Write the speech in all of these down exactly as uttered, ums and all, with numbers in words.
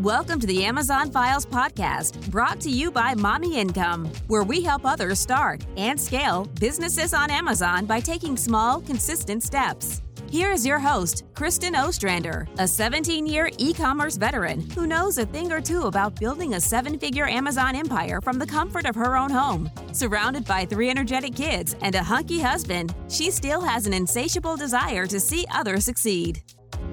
Welcome to the Amazon Files podcast, brought to you by Mommy Income, where we help others start and scale businesses on Amazon by taking small, consistent steps. Here is your host, Kristen Ostrander, a seventeen-year e-commerce veteran who knows a thing or two about building a seven-figure Amazon empire from the comfort of her own home. Surrounded by three energetic kids and a hunky husband, she still has an insatiable desire to see others succeed.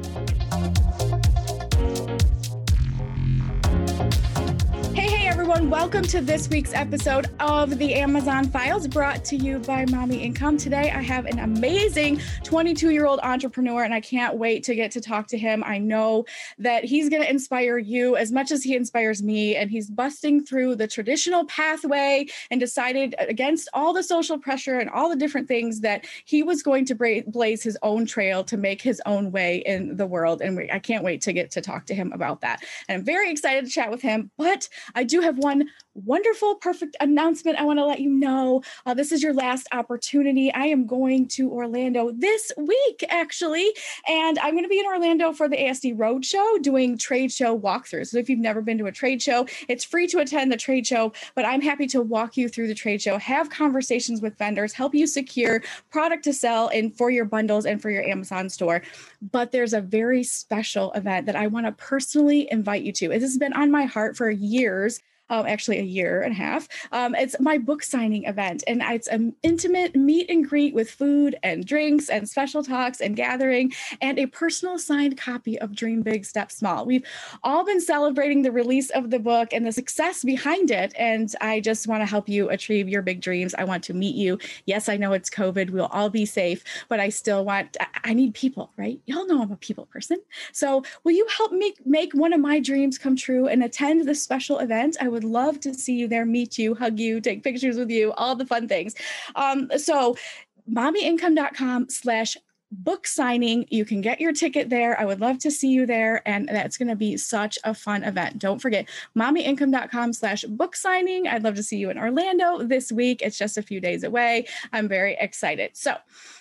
Everyone, welcome to this week's episode of the Amazon Files, brought to you by Mommy Income. Today, I have an amazing twenty-two-year-old entrepreneur, and I can't wait to get to talk to him. I know that he's going to inspire you as much as he inspires me, and he's busting through the traditional pathway and decided against all the social pressure and all the different things that he was going to bra- blaze his own trail to make his own way in the world. And we, I can't wait to get to talk to him about that. And I'm very excited to chat with him, but I do have one wonderful, perfect announcement I want to let you know. Uh, this is your last opportunity. I am going to Orlando this week, actually, and I'm going to be in Orlando for the A S D Roadshow doing trade show walkthroughs. So if you've never been to a trade show, it's free to attend the trade show, but I'm happy to walk you through the trade show, have conversations with vendors, help you secure product to sell and for your bundles and for your Amazon store. But there's a very special event that I want to personally invite you to. This has been on my heart for years. Um, actually a year and a half. Um, it's my book signing event, and it's an intimate meet and greet with food and drinks and special talks and gathering and a personal signed copy of Dream Big, Step Small. We've all been celebrating the release of the book and the success behind it, and I just want to help you achieve your big dreams. I want to meet you. Yes, I know it's COVID. We'll all be safe, but I still want, I, I need people, right? Y'all know I'm a people person. So will you help me make one of my dreams come true and attend this special event? I would love to see you there, meet you, hug you, take pictures with you, all the fun things. Um, so mommyincome.com slash book signing. You can get your ticket there. I would love to see you there. And that's going to be such a fun event. Don't forget mommyincome.com slash book signing. I'd love to see you in Orlando this week. It's just a few days away. I'm very excited. So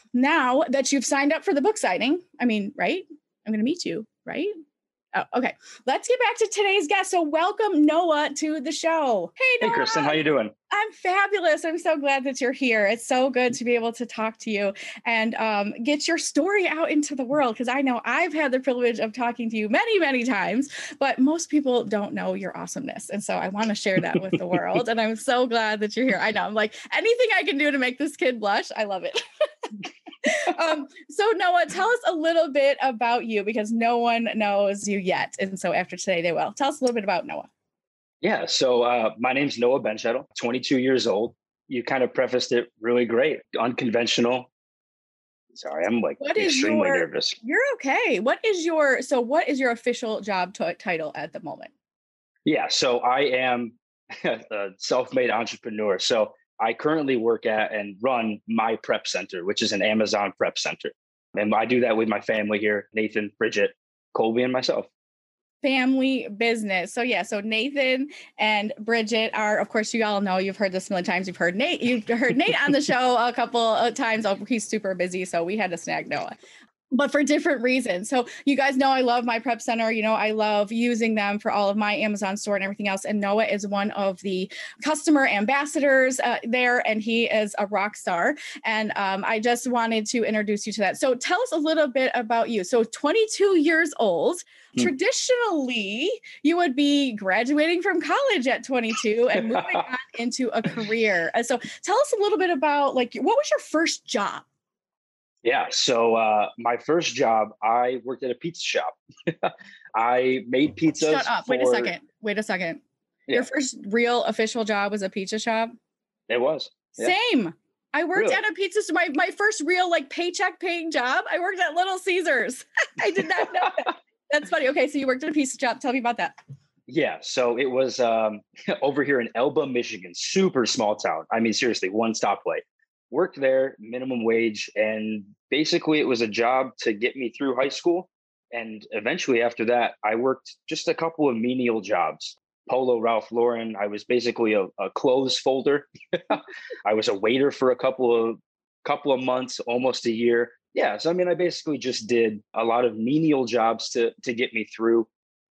now that you've signed up for the book signing, I mean, right? I'm going to meet you, right? Oh, okay. Let's get back to today's guest. So welcome Noah to the show. Hey, Noah. Hey, Kristen, how you doing? I'm fabulous. I'm so glad that you're here. It's so good to be able to talk to you and um, get your story out into the world, because I know I've had the privilege of talking to you many, many times, but most people don't know your awesomeness. And so I want to share that with the world. And I'm so glad that you're here. I know. I'm like, anything I can do to make this kid blush, I love it. um, so Noah, tell us a little bit about you, because no one knows you yet. And so after today, they will. Tell us a little bit about Noah. Yeah, so uh, my name's Noah Benschettel, twenty-two years old. You kind of prefaced it really great. Unconventional. Sorry, I'm like what extremely your, nervous. You're okay. What is your, so what is your official job t- title at the moment? Yeah, so I am a self-made entrepreneur. So I currently work at and run My Prep Center, which is an Amazon prep center. And I do that with my family here, Nathan, Bridget, Colby, and myself. Family business. So yeah, so Nathan and Bridget are, of course, you all know, you've heard this a million times. You've heard Nate, you've heard Nate on the show a couple of times. Oh, he's super busy, so we had to snag Noah, but for different reasons. So you guys know I love My Prep Center. You know, I love using them for all of my Amazon store and everything else. And Noah is one of the customer ambassadors uh, there, and he is a rock star. And um, I just wanted to introduce you to that. So tell us a little bit about you. So twenty-two years old. Hmm. Traditionally, you would be graduating from college at twenty-two and moving on into a career. And so tell us a little bit about, like, what was your first job? Yeah. So uh, my first job, I worked at a pizza shop. I made pizzas. Shut up. For... Wait a second. Wait a second. Yeah. Your first real official job was a pizza shop? It was. Yeah. Same. I worked really? at a pizza store. My, my first real like paycheck paying job, I worked at Little Caesars. I did not know that. That's funny. Okay. So you worked at a pizza shop. Tell me about that. Yeah. So it was um, over here in Elba, Michigan, super small town. I mean, seriously, one stoplight. Worked there, minimum wage, and basically it was a job to get me through high school. And eventually after that, I worked just a couple of menial jobs. Polo, Ralph Lauren. I was basically a, a clothes folder. I was a waiter for a couple of couple of months, almost a year. Yeah. So, I mean, I basically just did a lot of menial jobs to to get me through.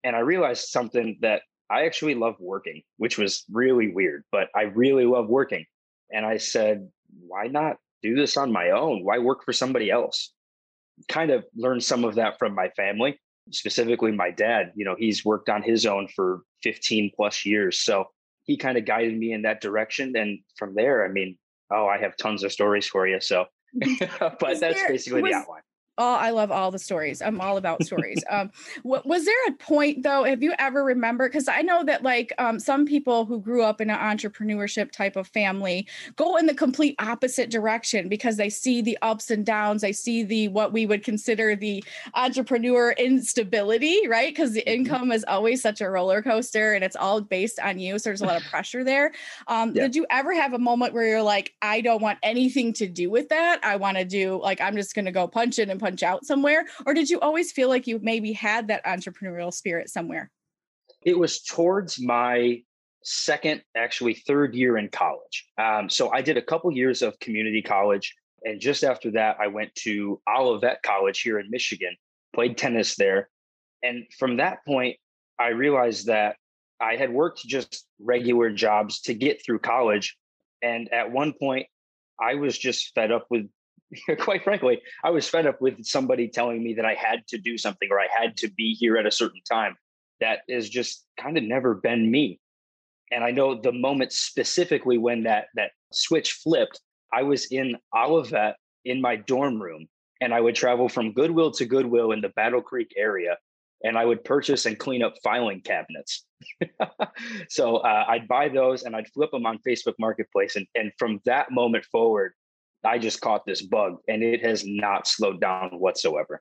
And I realized something that I actually love working, which was really weird, but I really love working. And I said, why not do this on my own? Why work for somebody else? Kind of learned some of that from my family, specifically my dad. You know, he's worked on his own for fifteen plus years. So he kind of guided me in that direction. And from there, I mean, oh, I have tons of stories for you. So, but Was that's there- basically was- the outline. Oh, I love all the stories. I'm all about stories. Um, w- was there a point though? Have you ever remembered? Because I know that like um, some people who grew up in an entrepreneurship type of family go in the complete opposite direction because they see the ups and downs. They see the what we would consider the entrepreneur instability, right? Because the Mm-hmm. income is always such a roller coaster, and it's all based on you. So there's a lot of pressure there. Um, Yeah. Did you ever have a moment where you're like, I don't want anything to do with that? I want to do like I'm just going to go punch in and punch out somewhere? Or did you always feel like you maybe had that entrepreneurial spirit somewhere? It was towards my second, actually third year in college. Um, so I did a couple years of community college. And just after that, I went to Olivet College here in Michigan, played tennis there. And from that point, I realized that I had worked just regular jobs to get through college. And at one point, I was just fed up with quite frankly, I was fed up with somebody telling me that I had to do something or I had to be here at a certain time. That has just kind of never been me. And I know the moment specifically when that that switch flipped, I was in Olivet in my dorm room, and I would travel from Goodwill to Goodwill in the Battle Creek area, and I would purchase and clean up filing cabinets. So uh, I'd buy those and I'd flip them on Facebook Marketplace. And, and from that moment forward, I just caught this bug, and it has not slowed down whatsoever.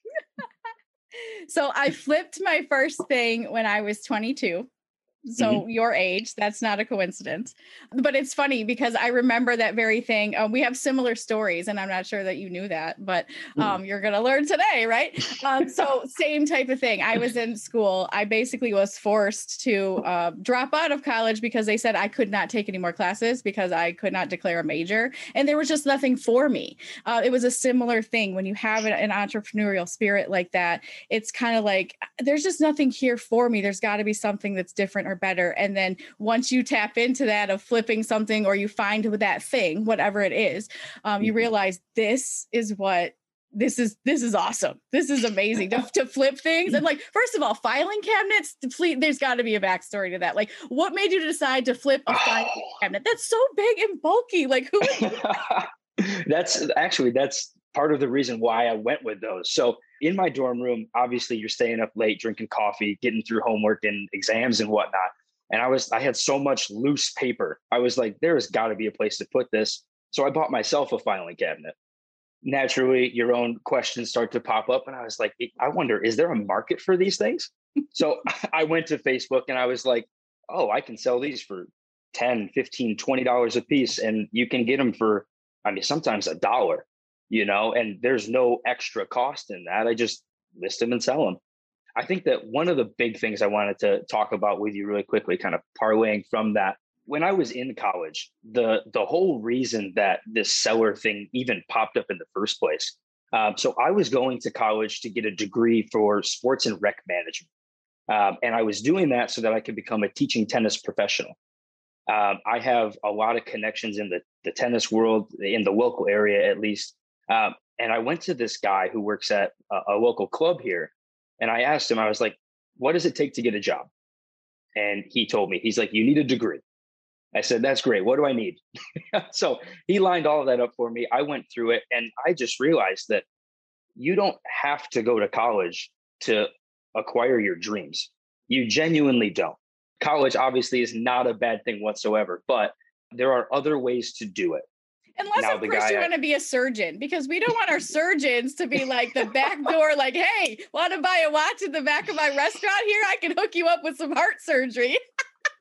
So I flipped my first thing when I was twenty-two. So mm-hmm. Your age, that's not a coincidence. But it's funny because I remember that very thing. Um, we have similar stories, and I'm not sure that you knew that, but um, mm. you're going to learn today, right? Um, so same type of thing. I was in school. I basically was forced to uh, drop out of college because they said I could not take any more classes because I could not declare a major. And there was just nothing for me. Uh, it was a similar thing. When you have an, an entrepreneurial spirit like that, it's kind of like, there's just nothing here for me. There's got to be something that's different or better. And then once you tap into that of flipping something, or you find that thing, whatever it is, um, you realize this is what this is. This is awesome. This is amazing to, to flip things. And like, first of all, filing cabinets, there's got to be a backstory to that. Like, what made you decide to flip a filing cabinet? That's so big and bulky. Like, who? That's actually, that's part of the reason why I went with those. So in my dorm room, obviously you're staying up late, drinking coffee, getting through homework and exams and whatnot. And I was, I had so much loose paper. I was like, there has got to be a place to put this. So I bought myself a filing cabinet. Naturally, your own questions start to pop up. And I was like, I wonder, is there a market for these things? So I went to Facebook and I was like, oh, I can sell these for ten, fifteen, twenty dollars a piece. And you can get them for, I mean, sometimes a dollar. You know, and there's no extra cost in that. I just list them and sell them. I think that one of the big things I wanted to talk about with you really quickly, kind of parlaying from that, when I was in college, the the whole reason that this seller thing even popped up in the first place. Um, so I was going to college to get a degree for sports and rec management. Um, and I was doing that so that I could become a teaching tennis professional. Um, I have a lot of connections in the, the tennis world, in the local area, at least. Um, and I went to this guy who works at a, a local club here. And I asked him, I was like, what does it take to get a job? And he told me, he's like, you need a degree. I said, that's great. What do I need? So he lined all of that up for me. I went through it, and I just realized that you don't have to go to college to acquire your dreams. You genuinely don't. College obviously is not a bad thing whatsoever, but there are other ways to do it. Unless, now, of course, you I... want to be a surgeon, because we don't want our surgeons to be like the back door, like, hey, want to buy a watch in the back of my restaurant here? I can hook you up with some heart surgery.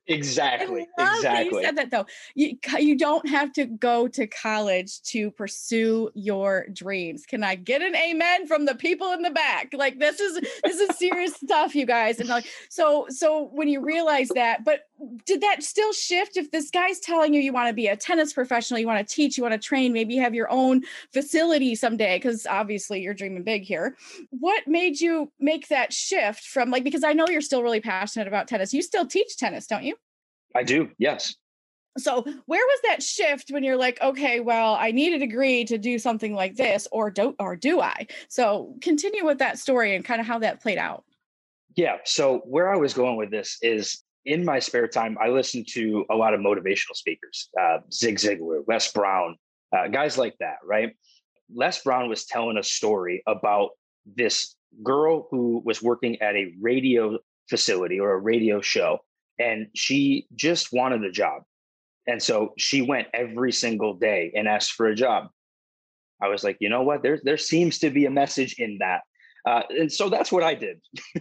Exactly. I love that you Exactly. said that though. You you don't have to go to college to pursue your dreams. Can I get an amen from the people in the back? Like this is this is serious stuff, you guys. And like so so when you realize that, but did that still shift if this guy's telling you you want to be a tennis professional, you want to teach, you want to train, maybe you have your own facility someday, because obviously you're dreaming big here. What made you make that shift from like, because I know you're still really passionate about tennis. You still teach tennis, don't you? I do. Yes. So where was that shift when you're like, okay, well, I need a degree to do something like this, or do or do I? So continue with that story and kind of how that played out. Yeah. So where I was going with this is in my spare time, I listen to a lot of motivational speakers, uh, Zig Ziglar, Les Brown, uh, guys like that, right? Les Brown was telling a story about this girl who was working at a radio facility or a radio show, and she just wanted a job. And so she went every single day and asked for a job. I was like, you know what? There, there seems to be a message in that. Uh, and so that's what I did.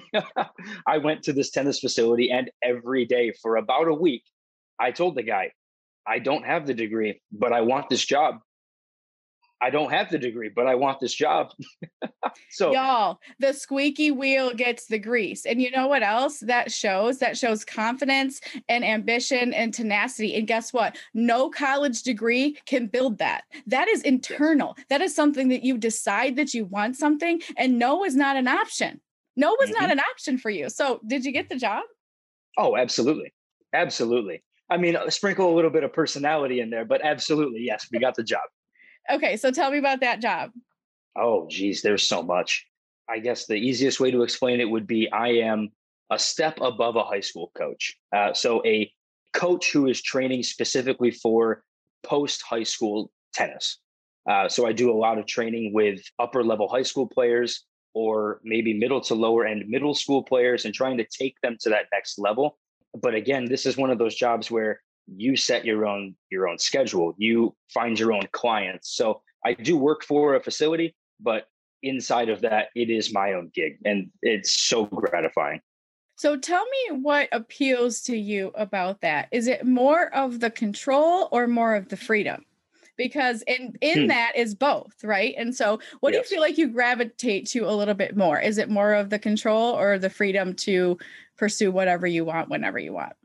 I went to this tennis facility, and every day for about a week, I told the guy, I don't have the degree, but I want this job. I don't have the degree, but I want this job. So y'all, the squeaky wheel gets the grease. And you know what else that shows? That shows confidence and ambition and tenacity. And guess what? No college degree can build that. That is internal. That is something that you decide that you want something, and no is not an option. No was mm-hmm. not an option for you. So did you get the job? Oh, absolutely. Absolutely. I mean, sprinkle a little bit of personality in there, but absolutely. Yes, we got the job. Okay. So tell me about that job. Oh, geez, there's so much. I guess the easiest way to explain it would be I am a step above a high school coach. Uh, so a coach who is training specifically for post-high school tennis. Uh, so I do a lot of training with upper level high school players, or maybe middle to lower end middle school players, and trying to take them to that next level. But again, this is one of those jobs where you set your own your own schedule. You find your own clients. So I do work for a facility, but inside of that, it is my own gig, and it's so gratifying. So tell me what appeals to you about that. Is it more of the control or more of the freedom? Because in, in hmm. that is both, right? And so what yes. do you feel like you gravitate to a little bit more? Is it more of the control or the freedom to pursue whatever you want, whenever you want?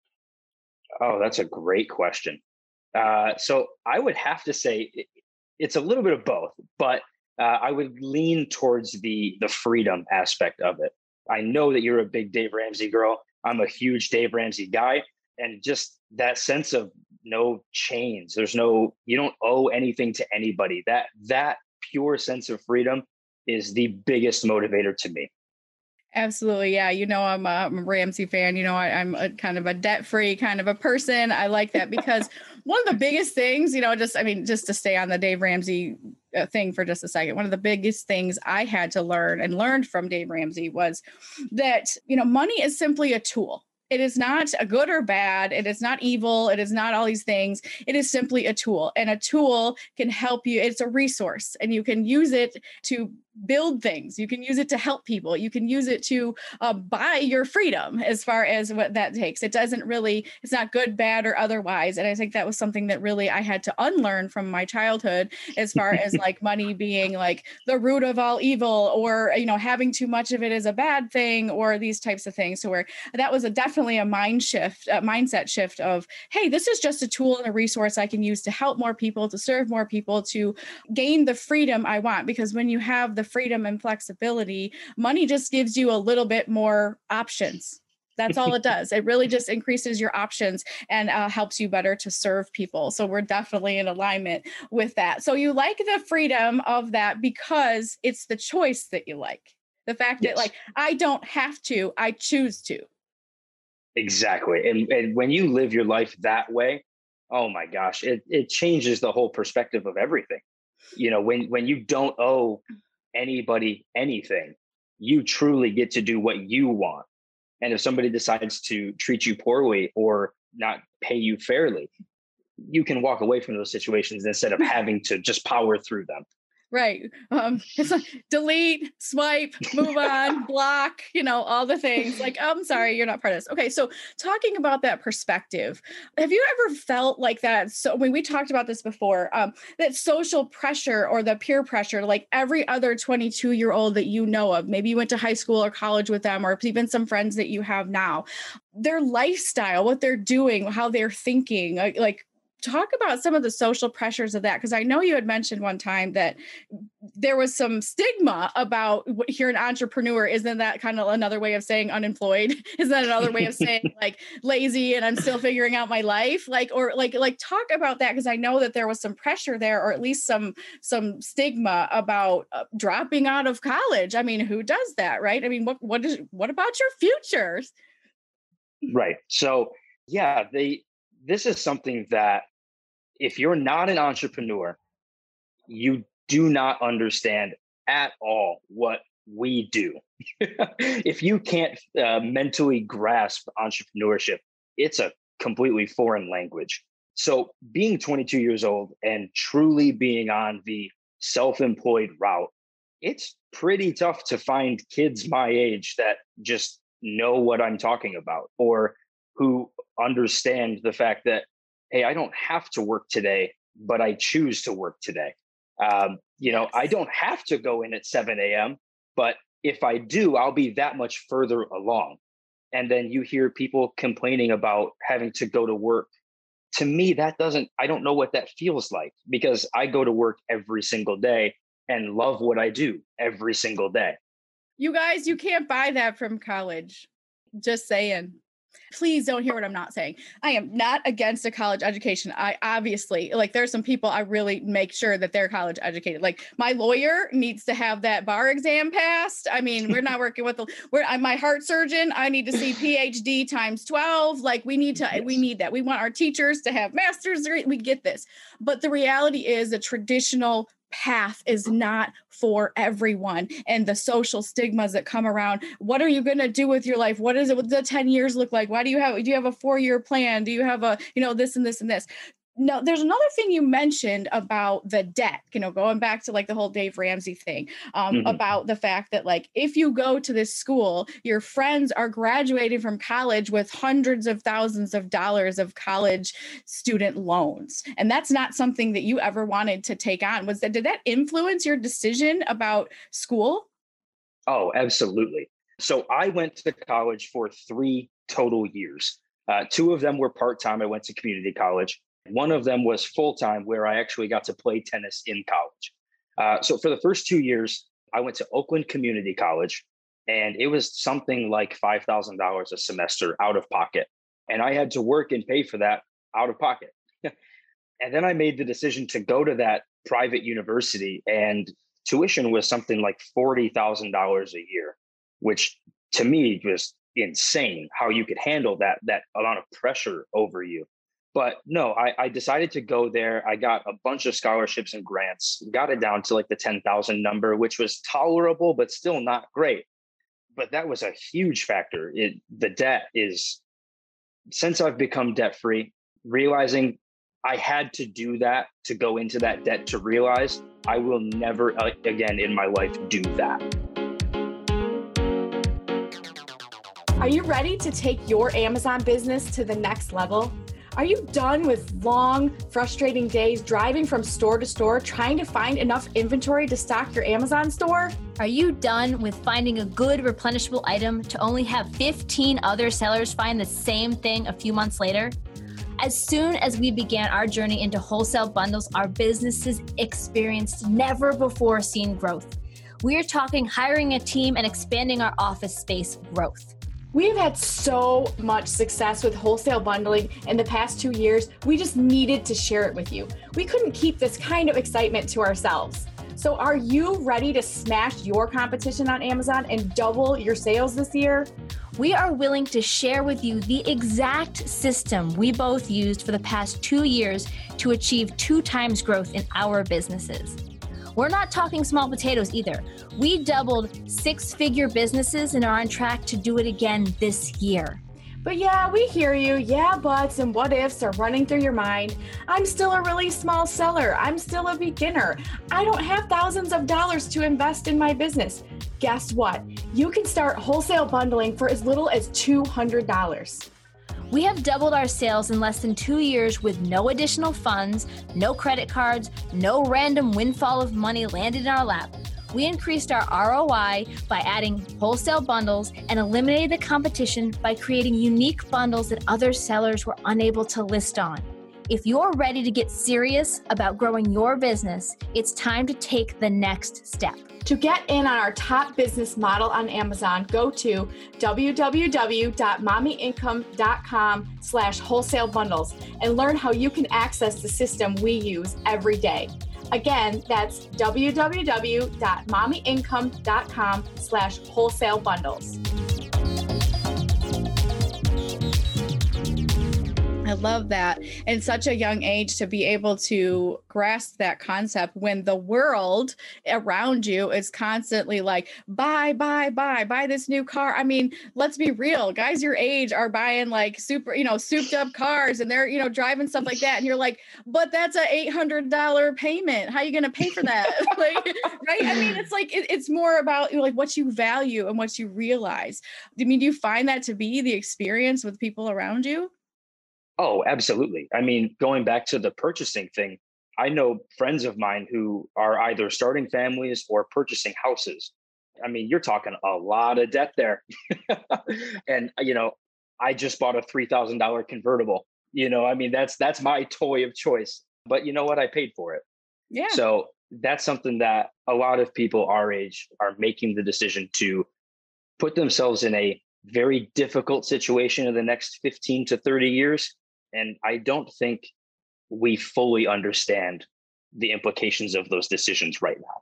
Oh, that's a great question. Uh, so I would have to say it, it's a little bit of both, but uh, I would lean towards the the freedom aspect of it. I know that you're a big Dave Ramsey girl. I'm a huge Dave Ramsey guy. And just that sense of no chains, there's no, you don't owe anything to anybody. That, that pure sense of freedom is the biggest motivator to me. Absolutely. Yeah. You know, I'm a, I'm a Ramsey fan. You know, I, I'm a kind of a debt-free kind of a person. I like that because one of the biggest things, you know, just, I mean, just to stay on the Dave Ramsey uh, thing for just a second, one of the biggest things I had to learn and learned from Dave Ramsey was that, you know, money is simply a tool. It is not a good or bad. It is not evil. It is not all these things. It is simply a tool, and a tool can help you. It's a resource, and you can use it to build things. You can use it to help people. You can use it to uh, buy your freedom as far as what that takes. It doesn't really, it's not good, bad, or otherwise. And I think that was something that really I had to unlearn from my childhood as far as like money being like the root of all evil, or, you know, having too much of it is a bad thing, or these types of things. So where that was a definitely a mind shift, a mindset shift of, hey, this is just a tool and a resource I can use to help more people, to serve more people, to gain the freedom I want. Because when you have the freedom and flexibility, money just gives you a little bit more options. That's all it does. It really just increases your options and uh, helps you better to serve people. So we're definitely in alignment with that. So you like the freedom of that because it's the choice that you like. The fact yes. that like, I don't have to, I choose to. Exactly. And, and when you live your life that way, oh my gosh, it, it changes the whole perspective of everything. You know, when, when you don't owe anybody anything, you truly get to do what you want. And if somebody decides to treat you poorly or not pay you fairly, you can walk away from those situations instead of having to just power through them. Right. Um, it's like delete, swipe, move on, block, you know, all the things like, oh, I'm sorry, you're not part of this. Okay. So talking about that perspective, have you ever felt like that? So when we talked about this before, um, that social pressure or the peer pressure, like every other twenty-two year old that you know of, maybe you went to high school or college with them, or even some friends that you have now, their lifestyle, what they're doing, how they're thinking, like, like talk about some of the social pressures of that. Cause I know you had mentioned one time that there was some stigma about what you're an entrepreneur. Isn't that kind of another way of saying unemployed? Isn't that another way of saying like lazy and I'm still figuring out my life? Like, or like, like talk about that. Cause I know that there was some pressure there, or at least some, some stigma about uh, dropping out of college. I mean, who does that? Right. I mean, what, what is, what about your futures? Right. So yeah, they, this is something that if you're not an entrepreneur, you do not understand at all what we do. If you can't uh, mentally grasp entrepreneurship, it's a completely foreign language. So being twenty-two years old and truly being on the self-employed route, it's pretty tough to find kids my age that just know what I'm talking about, or who understand the fact that, hey, I don't have to work today, but I choose to work today. Um, you know, I don't have to go in at seven a.m., but if I do, I'll be that much further along. And then you hear people complaining about having to go to work. To me, that doesn't, I don't know what that feels like, because I go to work every single day and love what I do every single day. You guys, you can't buy that from college. Just saying. Please don't hear what I'm not saying. I am not against a college education. I obviously, like, there's some people I really make sure that they're college educated. Like my lawyer needs to have that bar exam passed. I mean, we're not working with the, we're, I'm my heart surgeon. I need to see P H D times twelve. Like we need to, yes. we need that. We want our teachers to have master's degree. We get this. But the reality is the traditional path is not for everyone, and the social stigmas that come around. What are you going to do with your life? What is it? What does the ten years look like? Why do you have, do you have a four year plan? Do you have a, you know, this and this and this? No, there's another thing you mentioned about the debt, you know, going back to like the whole Dave Ramsey thing, um, mm-hmm. about the fact that like, if you go to this school, your friends are graduating from college with hundreds of thousands of dollars of college student loans. And that's not something that you ever wanted to take on. Was that, did that influence your decision about school? Oh, absolutely. So I went to college for three total years. Uh, two of them were part-time. I went to community college. One of them was full-time, where I actually got to play tennis in college. Uh, so for the first two years, I went to Oakland Community College, and it was something like five thousand dollars a semester out of pocket. And I had to work and pay for that out of pocket. And then I made the decision to go to that private university, and tuition was something like forty thousand dollars a year, which to me was insane how you could handle that, that amount of pressure over you. But no, I, I decided to go there. I got a bunch of scholarships and grants, got it down to like the ten thousand number, which was tolerable, but still not great. But that was a huge factor. It, the debt is, since I've become debt-free, realizing I had to do that to go into that debt, to realize I will never uh, again in my life do that. Are you ready to take your Amazon business to the next level? Are you done with long, frustrating days driving from store to store, trying to find enough inventory to stock your Amazon store? Are you done with finding a good replenishable item to only have fifteen other sellers find the same thing a few months later? As soon as we began our journey into wholesale bundles, our businesses experienced never before seen growth. We are talking hiring a team and expanding our office space growth. We've had so much success with wholesale bundling in the past two years. We just needed to share it with you. We couldn't keep this kind of excitement to ourselves. So are you ready to smash your competition on Amazon and double your sales this year? We are willing to share with you the exact system we both used for the past two years to achieve two times growth in our businesses. We're not talking small potatoes either. We doubled six-figure businesses and are on track to do it again this year. But yeah, we hear you. Yeah, buts and what ifs are running through your mind. I'm still a really small seller. I'm still a beginner. I don't have thousands of dollars to invest in my business. Guess what? You can start wholesale bundling for as little as two hundred dollars. We have doubled our sales in less than two years with no additional funds, no credit cards, no random windfall of money landed in our lap. We increased our R O I by adding wholesale bundles and eliminated the competition by creating unique bundles that other sellers were unable to list on. If you're ready to get serious about growing your business, it's time to take the next step. To get in on our top business model on Amazon, go to www.mommyincome.com slash wholesale bundles and learn how you can access the system we use every day. Again, that's www.mommyincome.com slash wholesale bundles. I love that. In such a young age to be able to grasp that concept when the world around you is constantly like, buy, buy, buy, buy this new car. I mean, let's be real. Guys your age are buying like super, you know, souped up cars and they're, you know, driving stuff like that. And you're like, but that's an eight hundred dollars payment. How are you going to pay for that? Like, right. I mean, it's like, it, it's more about, you know, like what you value and what you realize. I mean, do you find that to be the experience with people around you? Oh, absolutely. I mean, going back to the purchasing thing, I know friends of mine who are either starting families or purchasing houses. I mean, you're talking a lot of debt there. And, you know, I just bought a three thousand dollars convertible. You know, I mean, that's that's my toy of choice. But you know what? I paid for it. Yeah. So that's something that a lot of people our age are making the decision to put themselves in a very difficult situation in the next fifteen to thirty years. And I don't think we fully understand the implications of those decisions right now.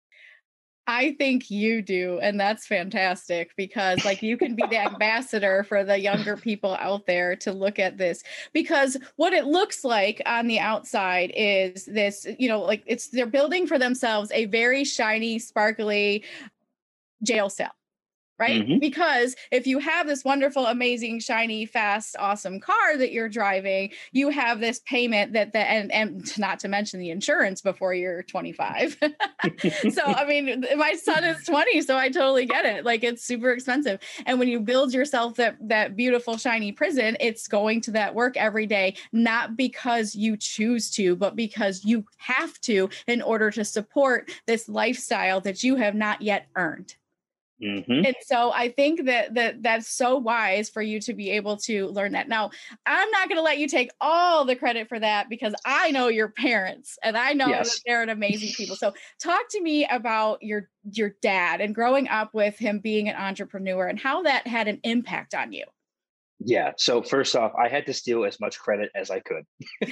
I think you do. And that's fantastic because like you can be the ambassador for the younger people out there to look at this, because what it looks like on the outside is this, you know, like it's, they're building for themselves a very shiny, sparkly jail cell. Right? Mm-hmm. Because if you have this wonderful, amazing, shiny, fast, awesome car that you're driving, you have this payment that the, and, and not to mention the insurance before you're twenty-five. So, I mean, my son is twenty, so I totally get it. Like it's super expensive. And when you build yourself that, that beautiful, shiny prison, it's going to that work every day, not because you choose to, but because you have to in order to support this lifestyle that you have not yet earned. Mm-hmm. And so I think that, that that's so wise for you to be able to learn that. Now, I'm not going to let you take all the credit for that because I know your parents and I know yes. that they're an amazing people. So talk to me about your, your dad and growing up with him being an entrepreneur and how that had an impact on you. Yeah. So first off, I had to steal as much credit as I could.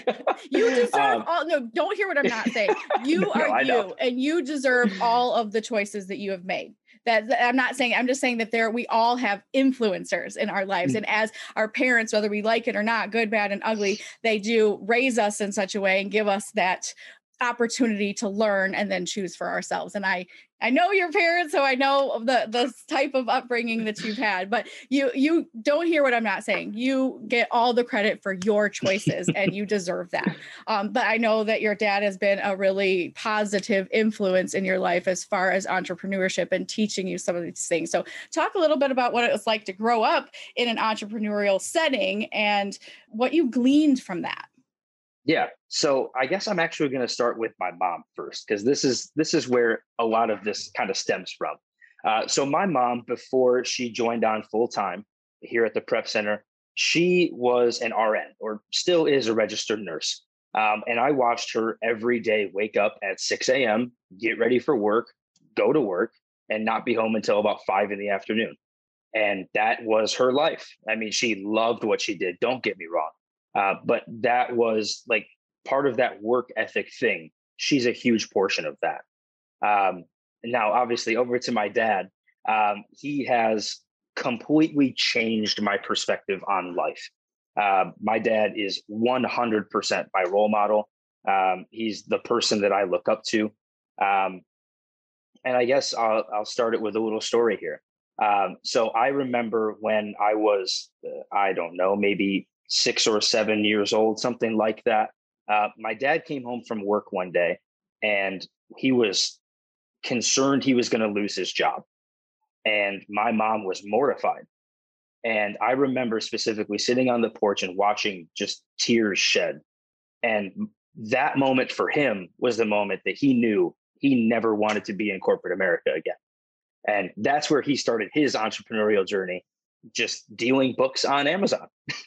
You deserve um, all, no, don't hear what I'm not saying. You no, are you, and you deserve all of the choices that you have made. That, that I'm not saying, I'm just saying that there, we all have influencers in our lives. Mm-hmm. And as our parents, whether we like it or not, good, bad, and ugly, they do raise us in such a way and give us that opportunity to learn and then choose for ourselves. And I, I know your parents, so I know the, the type of upbringing that you've had, but you, you don't hear what I'm not saying. You get all the credit for your choices and you deserve that. Um, but I know that your dad has been a really positive influence in your life as far as entrepreneurship and teaching you some of these things. So talk a little bit about what it was like to grow up in an entrepreneurial setting and what you gleaned from that. Yeah. So I guess I'm actually going to start with my mom first, because this is this is where a lot of this kind of stems from. Uh, so my mom, before she joined on full time here at the Prep Center, she was an R N, or still is a registered nurse. Um, and I watched her every day wake up at six a.m., get ready for work, go to work, and not be home until about five in the afternoon. And that was her life. I mean, she loved what she did. Don't get me wrong. Uh, but that was like part of that work ethic thing. She's a huge portion of that. Um, now, obviously, over to my dad, um, he has completely changed my perspective on life. Uh, my dad is one hundred percent my role model. Um, he's the person that I look up to. Um, and I guess I'll, I'll start it with a little story here. Um, so I remember when I was, uh, I don't know, maybe six or seven years old, something like that. Uh, my dad came home from work one day and he was concerned he was going to lose his job. And my mom was mortified. And I remember specifically sitting on the porch and watching just tears shed. And that moment for him was the moment that he knew he never wanted to be in corporate America again. And that's where he started his entrepreneurial journey, just dealing books on Amazon.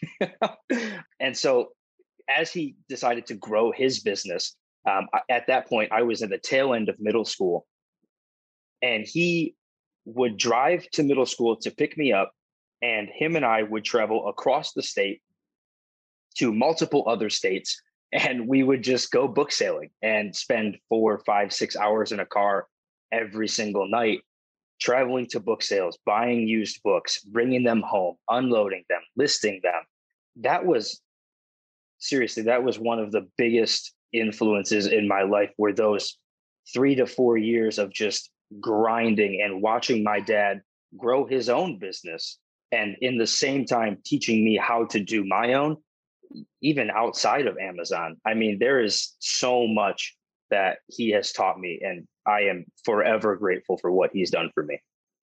And so as he decided to grow his business, um, at that point, I was at the tail end of middle school. And he would drive to middle school to pick me up. And him and I would travel across the state to multiple other states. And we would just go book sailing and spend four, five, six hours in a car every single night, traveling to book sales, buying used books, bringing them home, unloading them, listing them. That was, seriously, that was one of the biggest influences in my life, were those three to four years of just grinding and watching my dad grow his own business. And in the same time, teaching me how to do my own, even outside of Amazon. I mean, there is so much that he has taught me, and I am forever grateful for what he's done for me.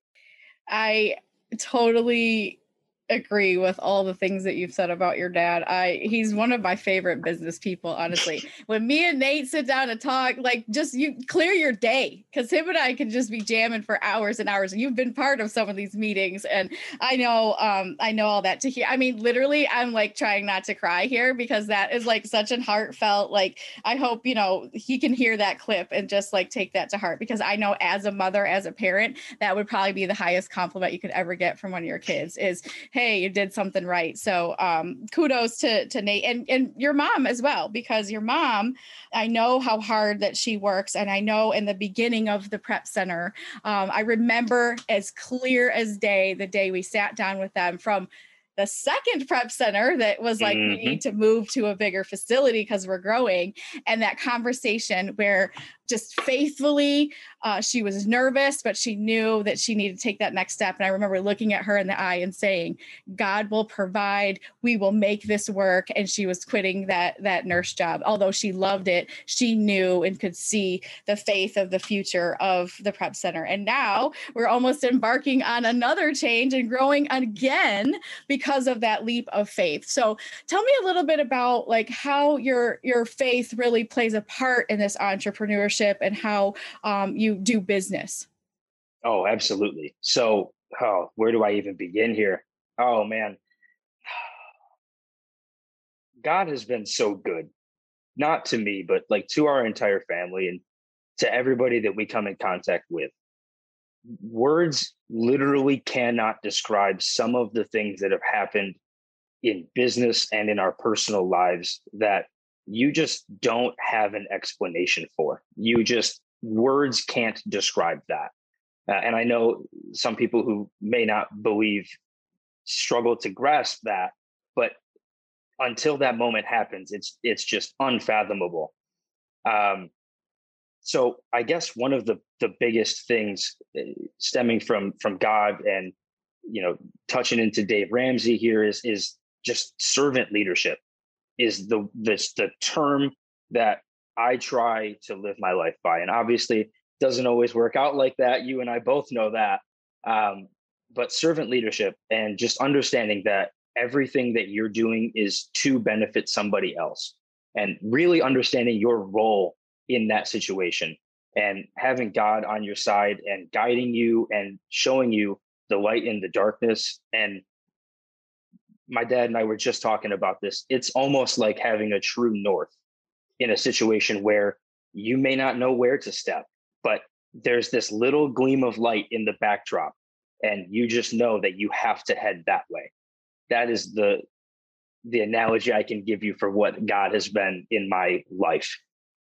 I totally agree with all the things that you've said about your dad. I he's one of my favorite business people, honestly. When me and Nate sit down and talk, like, just you clear your day, because him and I can just be jamming for hours and hours. And you've been part of some of these meetings, and I know um I know all that to hear. I mean, literally, I'm like trying not to cry here, because that is like such an heartfelt, like, I hope, you know, he can hear that clip and just like take that to heart, because I know as a mother, as a parent, that would probably be the highest compliment you could ever get from one of your kids is, hey, you did something right. So um, kudos to, to Nate and, and your mom as well, because your mom, I know how hard that she works. And I know in the beginning of the prep center, um, I remember as clear as day, the day we sat down with them from the second prep center that was like, mm-hmm. we need to move to a bigger facility because we're growing. And that conversation where just faithfully, uh, she was nervous, but she knew that she needed to take that next step. And I remember looking at her in the eye and saying, God will provide, we will make this work. And she was quitting that, that nurse job. Although she loved it, she knew and could see the faith of the future of the prep center. And now we're almost embarking on another change and growing again because of that leap of faith. So tell me a little bit about like how your, your faith really plays a part in this entrepreneurship and how um, you do business. Oh, absolutely. So, oh, where do I even begin here? Oh, man. God has been so good, not to me, but like to our entire family and to everybody that we come in contact with. Words literally cannot describe some of the things that have happened in business and in our personal lives that you just don't have an explanation for. You just, words can't describe that. Uh, and I know some people who may not believe struggle to grasp that, but until that moment happens, it's it's just unfathomable. Um, so I guess one of the the biggest things stemming from from God and, you know, touching into Dave Ramsey here is is just servant leadership. Is the this the term that I try to live my life by. And obviously it doesn't always work out like that. You and I both know that. Um, but servant leadership and just understanding that everything that you're doing is to benefit somebody else, and really understanding your role in that situation and having God on your side and guiding you and showing you the light in the darkness. And my dad and I were just talking about this. It's almost like having a true north in a situation where you may not know where to step, but there's this little gleam of light in the backdrop, and you just know that you have to head that way. That is the the analogy I can give you for what God has been in my life.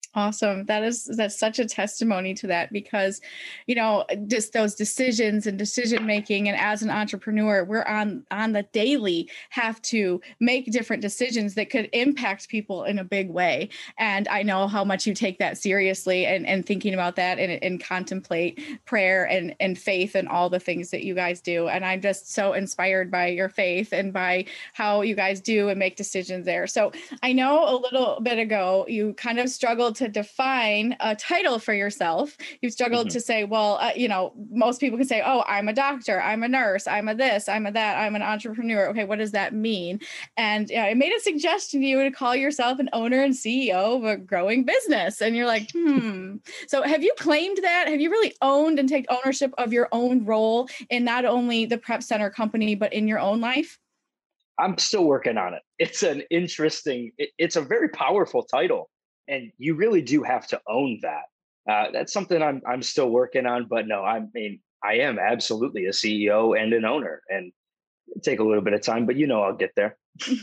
Awesome. That is that's such a testimony to that because, you know, just those decisions and decision making, and as an entrepreneur, we're on on the daily have to make different decisions that could impact people in a big way. And I know how much you take that seriously, and, and thinking about that, and, and contemplate prayer and, and faith and all the things that you guys do. And I'm just so inspired by your faith and by how you guys do and make decisions there. So I know a little bit ago you kind of struggled to define a title for yourself. You struggled mm-hmm. to say, well, uh, you know, most people can say, oh, I'm a doctor, I'm a nurse, I'm a this, I'm a that, I'm an entrepreneur. Okay, what does that mean? And uh, I made a suggestion to you to call yourself an owner and C E O of a growing business. And you're like, hmm. So have you claimed that? Have you really owned and take ownership of your own role in not only the Prep Center company, but in your own life? I'm still working on it. It's an interesting, it, it's a very powerful title. And you really do have to own that. Uh, that's something I'm I'm still working on. But no, I mean, I am absolutely a C E O and an owner, and it'll take a little bit of time, but you know, I'll get there.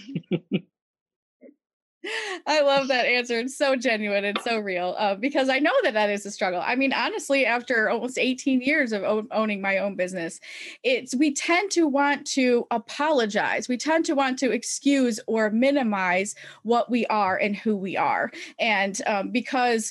I love that answer. It's so genuine and so real uh, because I know that that is a struggle. I mean, honestly, after almost eighteen years of o- owning my own business, it's we tend to want to apologize. We tend to want to excuse or minimize what we are and who we are. And um, because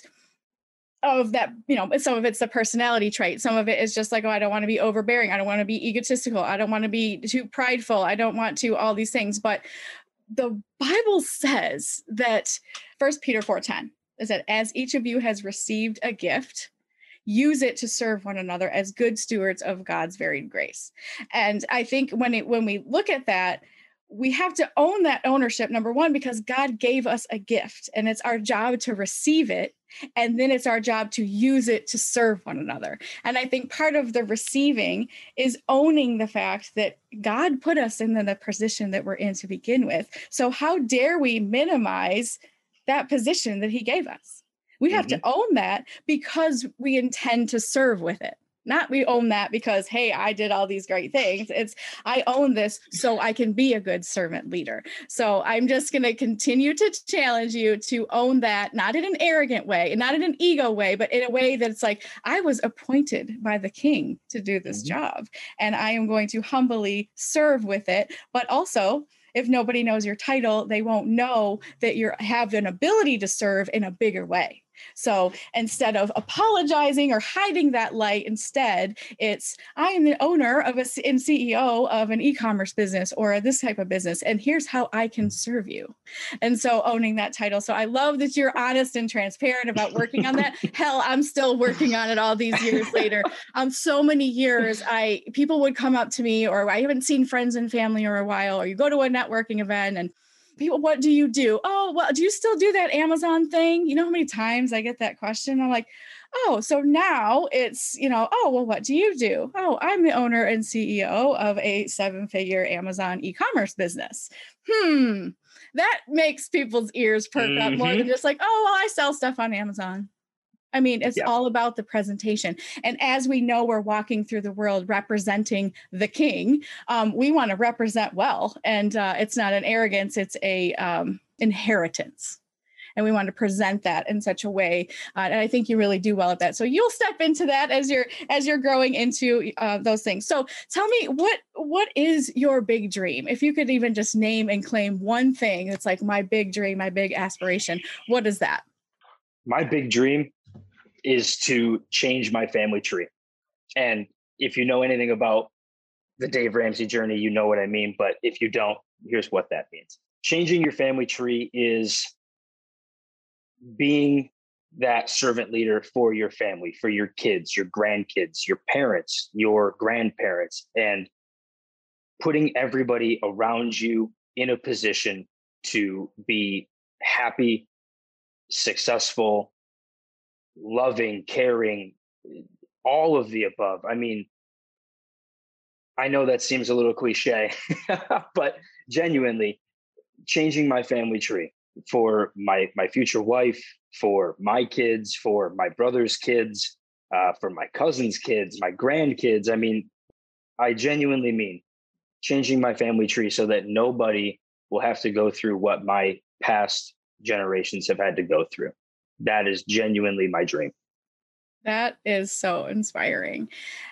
of that, you know, some of it's the personality trait. Some of it is just like, oh, I don't want to be overbearing. I don't want to be egotistical. I don't want to be too prideful. I don't want to all these things. But the Bible says that First Peter four ten is that as each of you has received a gift, use it to serve one another as good stewards of God's varied grace. And I think when it when we look at that, we have to own that ownership, number one, because God gave us a gift and it's our job to receive it. And then it's our job to use it to serve one another. And I think part of the receiving is owning the fact that God put us in the position that we're in to begin with. So how dare we minimize that position that he gave us? We have mm-hmm. to own that because we intend to serve with it. Not we own that because, hey, I did all these great things. It's I own this so I can be a good servant leader. So I'm just going to continue to challenge you to own that, not in an arrogant way, and not in an ego way, but in a way that's like, I was appointed by the King to do this mm-hmm. job, and I am going to humbly serve with it. But also, if nobody knows your title, they won't know that you have an ability to serve in a bigger way. So instead of apologizing or hiding that light, instead, it's I am the owner of a and C E O of an e-commerce business or this type of business, and here's how I can serve you. And so owning that title. So I love that you're honest and transparent about working on that. Hell, I'm still working on it all these years later. Um, so many years, I people would come up to me, or I haven't seen friends and family or a while, or you go to a networking event and people, what do you do? Oh, well, do you still do that Amazon thing? You know how many times I get that question? I'm like, oh, so now it's, you know, oh, well, what do you do? Oh, I'm the owner and C E O of a seven-figure Amazon e-commerce business. Hmm, that makes people's ears perk mm-hmm. up more than just like, oh, well, I sell stuff on Amazon. I mean, it's yeah. all about the presentation. And as we know, we're walking through the world representing the King. Um, we want to represent well. And uh, it's not an arrogance, it's a um, inheritance. And we want to present that in such a way. Uh, and I think you really do well at that. So you'll step into that as you're as you're growing into uh, those things. So tell me, what what is your big dream? If you could even just name and claim one thing that's like my big dream, my big aspiration, what is that? My big dream is to change my family tree. And if you know anything about the Dave Ramsey journey, you know what I mean. But if you don't, here's what that means. Changing your family tree is being that servant leader for your family, for your kids, your grandkids, your parents, your grandparents, and putting everybody around you in a position to be happy, successful, loving, caring, all of the above. I mean, I know that seems a little cliche, but genuinely changing my family tree for my, my future wife, for my kids, for my brother's kids, uh, for my cousin's kids, my grandkids. I mean, I genuinely mean changing my family tree so that nobody will have to go through what my past generations have had to go through. that is genuinely my dream. That is so inspiring.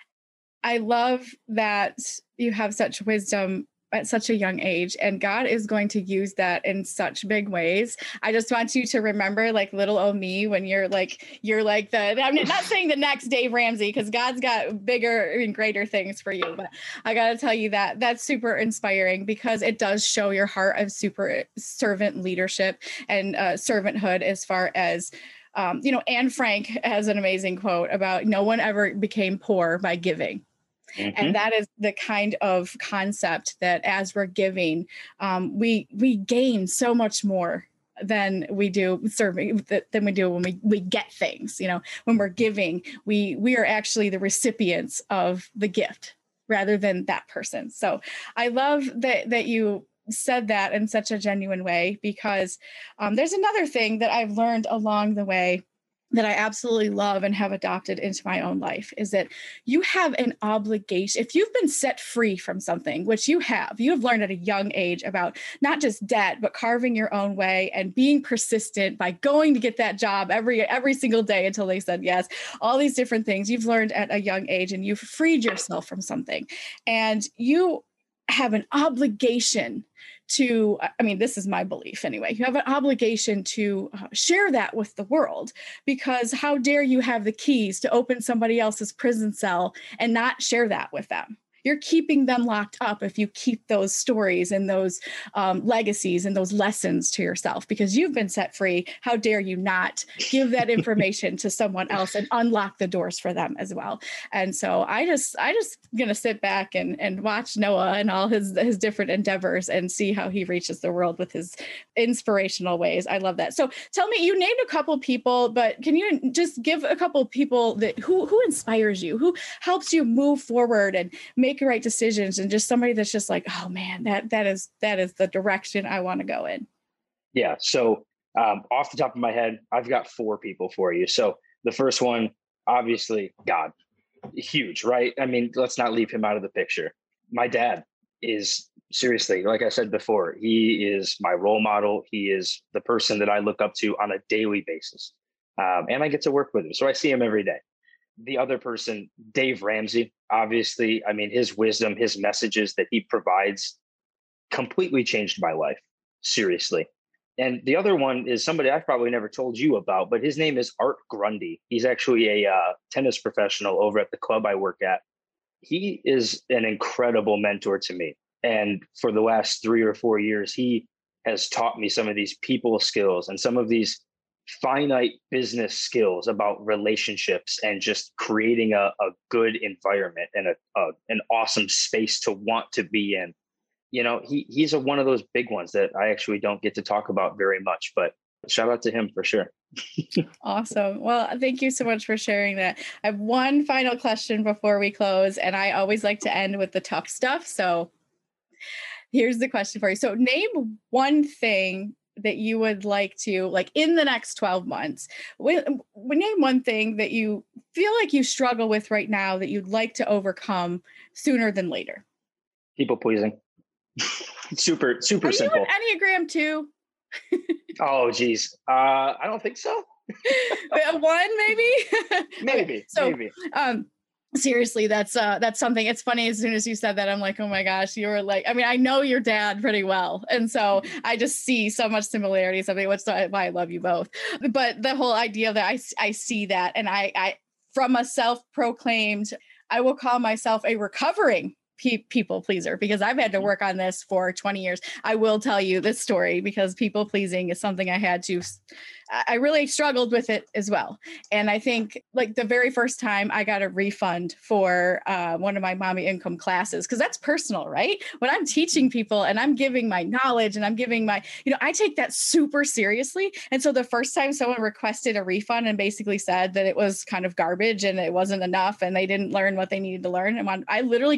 I love that you have such wisdom at such a young age, and God is going to use that in such big ways. I just want you to remember, like little old me, when you're like, you're like the, I'm not saying the next Dave Ramsey, because God's got bigger and greater things for you, but I got to tell you that that's super inspiring, because it does show your heart of super servant leadership and uh, servanthood, as far as Um, you know, Anne Frank has an amazing quote about no one ever became poor by giving. Mm-hmm. And that is the kind of concept that as we're giving, um, we we gain so much more than we do serving, than we do when we, we get things. You know, when we're giving, we we are actually the recipients of the gift rather than that person. So I love that that you said that in such a genuine way, because um, there's another thing that I've learned along the way that I absolutely love and have adopted into my own life, is that you have an obligation. If you've been set free from something, which you have, you have learned at a young age about not just debt, but carving your own way and being persistent by going to get that job every every single day until they said yes, all these different things you've learned at a young age, and you've freed yourself from something. And you have an obligation to, I mean, this is my belief anyway, you have an obligation to uh, share that with the world, because how dare you have the keys to open somebody else's prison cell and not share that with them? You're keeping them locked up if you keep those stories and those um, legacies and those lessons to yourself, because you've been set free. How dare you not give that information to someone else and unlock the doors for them as well? And so I just, I just gonna sit back and and watch Noah and all his his different endeavors and see how he reaches the world with his inspirational ways. I love that. So tell me, you named a couple people, but can you just give a couple people that who who inspires you, who helps you move forward and make the right decisions, and just somebody that's just like, oh man, that that is that is the direction I want to go in? Yeah. So um, off the top of my head, I've got four people for you. So the first one, obviously, God, huge, right? I mean, let's not leave him out of the picture. My dad is, seriously, like I said before, he is my role model. He is the person that I look up to on a daily basis, um, and I get to work with him, so I see him every day. The other person, Dave Ramsey, obviously, I mean, his wisdom, his messages that he provides completely changed my life, seriously. And the other one is somebody I've probably never told you about, but his name is Art Grundy. He's actually a uh, tennis professional over at the club I work at. He is an incredible mentor to me. And for the last three or four years, he has taught me some of these people skills and some of these finite business skills about relationships and just creating a, a good environment and a, a an awesome space to want to be in. You know, he he's a, one of those big ones that I actually don't get to talk about very much, but shout out to him for sure. Awesome. Well, thank you so much for sharing that. I have one final question before we close, and I always like to end with the tough stuff. So here's the question for you. So name one thing that you would like to, like in the next twelve months, when, when name one thing that you feel like you struggle with right now that you'd like to overcome sooner than later. People pleasing. super, super Are simple. You an Enneagram too? Oh, geez. Uh, I don't think so. One, maybe? Maybe, okay, so, maybe. Um, Seriously, that's uh, that's something. It's funny. As soon as you said that, I'm like, oh my gosh, you were like, I mean, I know your dad pretty well. And so I just see so much similarities. I mean, what's why I love you both. But the whole idea that I, I see that, and I, I, from a self-proclaimed, I will call myself a recovering pe- people pleaser, because I've had to work on this for twenty years. I will tell you this story because people pleasing is something I had to, I really struggled with it as well. And I think like the very first time I got a refund for uh, one of my Mommy Income classes, because that's personal, right? When I'm teaching people and I'm giving my knowledge and I'm giving my, you know, I take that super seriously. And so the first time someone requested a refund and basically said that it was kind of garbage and it wasn't enough and they didn't learn what they needed to learn, and I literally cried for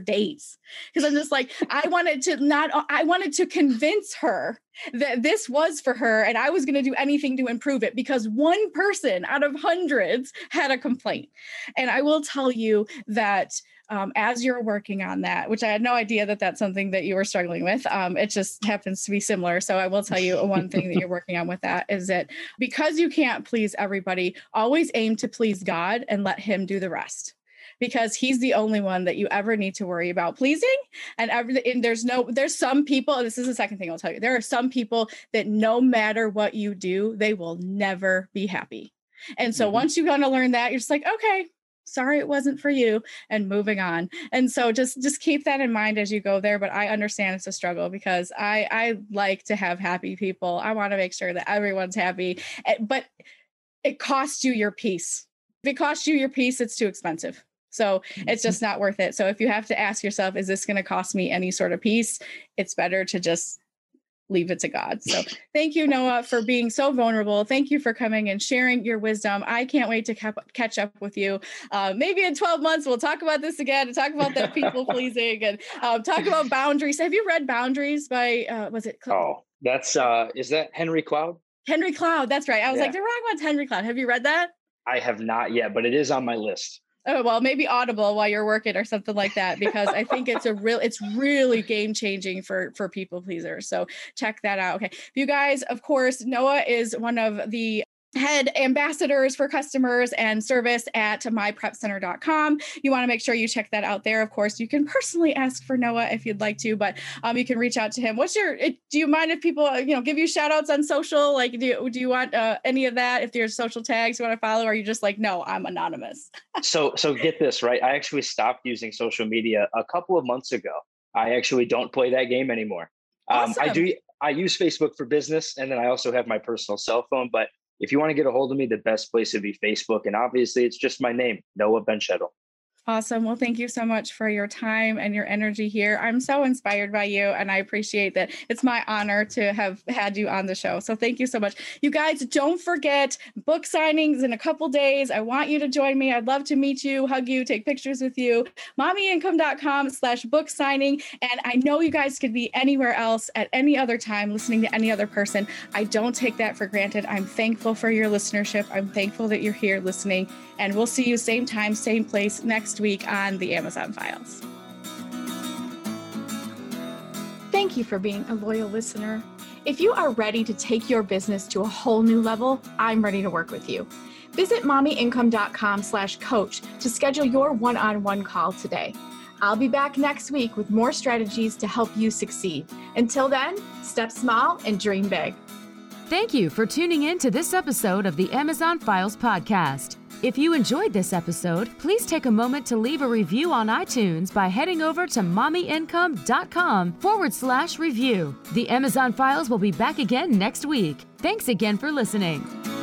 days. Because I'm just like, I wanted to not, I wanted to convince her that this was for her and I was going to do anything to improve it because one person out of hundreds had a complaint. And I will tell you that um, as you're working on that, which I had no idea that that's something that you were struggling with. Um, it just happens to be similar. So I will tell you one thing that you're working on with that is that because you can't please everybody, always aim to please God and let him do the rest. Because he's the only one that you ever need to worry about pleasing. And everything, and there's no, there's some people, and this is the second thing I'll tell you, there are some people that no matter what you do, they will never be happy. And so mm-hmm. once you kind of learn that, you're just like, okay, sorry, it wasn't for you, and moving on. And so just, just keep that in mind as you go there. But I understand it's a struggle because I, I like to have happy people. I want to make sure that everyone's happy, but it costs you your peace. If it costs you your peace, it's too expensive. So it's just not worth it. So if you have to ask yourself, is this going to cost me any sort of peace? It's better to just leave it to God. So thank you, Noah, for being so vulnerable. Thank you for coming and sharing your wisdom. I can't wait to cap- catch up with you. Uh, maybe in twelve months, we'll talk about this again and talk about that people pleasing and um, talk about boundaries. Have you read Boundaries by, uh, was it? Oh, that's, uh, is that Henry Cloud? Henry Cloud. That's right. I was yeah. like, the wrong one's Henry Cloud. Have you read that? I have not yet, but it is on my list. Oh, well, maybe Audible while you're working or something like that, because I think it's a real, it's really game changing for, for people pleasers. So check that out. Okay. You guys, of course, Noah is one of the head ambassadors for customers and service at my prep center dot com. You want to make sure you check that out there. Of course, you can personally ask for Noah if you'd like to, but um, you can reach out to him. What's your, do you mind if people, you know, give you shout outs on social? Like, do you, do you want uh, any of that? If there's social tags you want to follow, or are you just like, no, I'm anonymous? so, so get this, right? I actually stopped using social media a couple of months ago. I actually don't play that game anymore. Um, Awesome. I do, I use Facebook for business, and then I also have my personal cell phone, but if you want to get a hold of me, the best place would be Facebook. And obviously, it's just my name, Noah Benchettel. Awesome. Well, thank you so much for your time and your energy here. I'm so inspired by you, and I appreciate that. It's my honor to have had you on the show. So thank you so much. You guys, don't forget book signings in a couple days. I want you to join me. I'd love to meet you, hug you, take pictures with you. mommy income dot com slash book signing. And I know you guys could be anywhere else at any other time listening to any other person. I don't take that for granted. I'm thankful for your listenership. I'm thankful that you're here listening. And we'll see you same time, same place next week on the Amazon Files. Thank you for being a loyal listener. If you are ready to take your business to a whole new level, I'm ready to work with you. Visit mommy income dot com slash coach to schedule your one-on-one call today. I'll be back next week with more strategies to help you succeed. Until then, step small and dream big. Thank you for tuning in to this episode of the Amazon Files podcast. If you enjoyed this episode, please take a moment to leave a review on iTunes by heading over to mommy income dot com forward slash review. The Amazon Files will be back again next week. Thanks again for listening.